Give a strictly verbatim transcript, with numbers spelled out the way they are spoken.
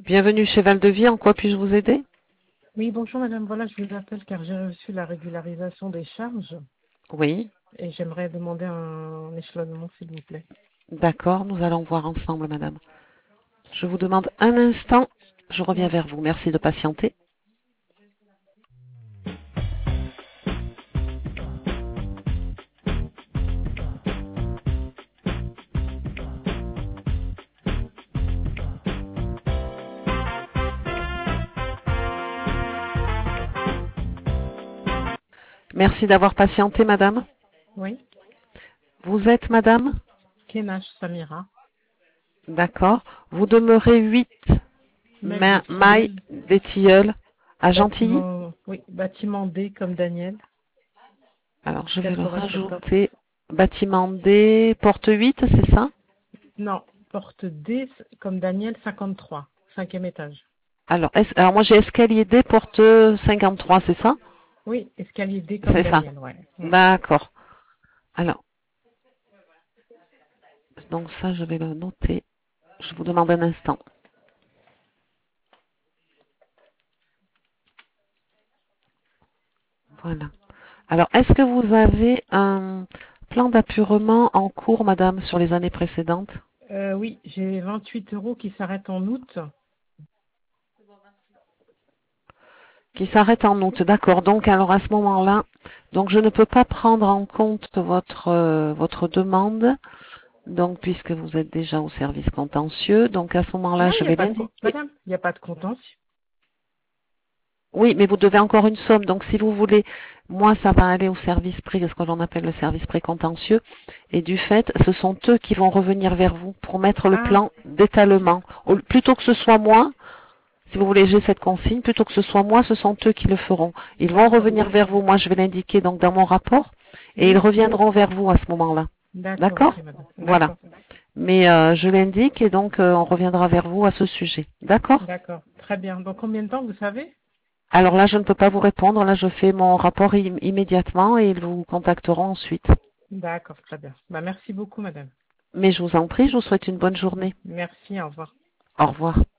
Bienvenue chez Val-de-Vie, en quoi puis-je vous aider? Oui, bonjour madame. Voilà, je vous appelle car j'ai reçu la régularisation des charges Oui, et j'aimerais demander un échelonnement, s'il vous plaît. d'accord, nous allons voir ensemble, madame. Je vous demande un instant, je reviens Merci. vers vous. Merci de patienter. Merci d'avoir patienté, madame. Oui, Vous êtes madame? Kenash Samira, D'accord. Vous demeurez huit mail des mailles tilleuls, des Tilleuls à Gentilly? bâtiment, oui, bâtiment D comme Daniel, Alors, je vais le quatre-vingt-quatorze. rajouter. Bâtiment D, porte huit, c'est ça? Non, porte D comme Daniel, cinquante-trois, cinquième étage. Alors, es- alors moi j'ai escalier D, porte cinquante-trois, c'est ça? Oui, escalier D comme C'est ça. Daniel, ouais. Mm. D'accord. Alors, donc ça, je vais le noter. Je vous demande un instant. Voilà. Alors, est-ce que vous avez un plan d'appurement en cours, madame, sur les années précédentes? Euh, oui, j'ai vingt-huit euros qui s'arrêtent en août. Qui s'arrête en août, d'accord. Donc, alors à ce moment-là, donc je ne peux pas prendre en compte votre euh, votre demande, donc puisque vous êtes déjà au service contentieux, donc à ce moment-là, Non, il je n'y a vais pas de, con- l'indiquer. madame, il n'y a pas de contentieux. Oui, mais vous devez encore une somme. Donc, si vous voulez, moi, ça va aller au service pré, ce que l'on appelle le service précontentieux. Et du fait, ce sont eux qui vont revenir vers vous pour mettre le Ah, plan d'étalement. d'accord. Au- Plutôt que ce soit moi, si vous voulez, j'ai cette consigne, plutôt que ce soit moi, ce sont eux qui le feront. Ils vont D'accord, revenir ok. vers vous. Moi, je vais l'indiquer donc dans mon rapport. Et ils Oui, reviendront vers vous à ce moment-là. d'accord, D'accord? ok, madame. Voilà. D'accord, Mais euh, je l'indique et donc euh, on reviendra vers vous à ce sujet. D'accord? d'accord. Très bien. Dans combien de temps, vous savez? Alors là, je ne peux pas vous répondre. Là, je fais mon rapport im- immédiatement et ils vous contacteront ensuite. D'accord, très bien. Bah, merci beaucoup, madame. Mais je vous en prie, je vous souhaite une bonne journée. Merci, au revoir. Au revoir.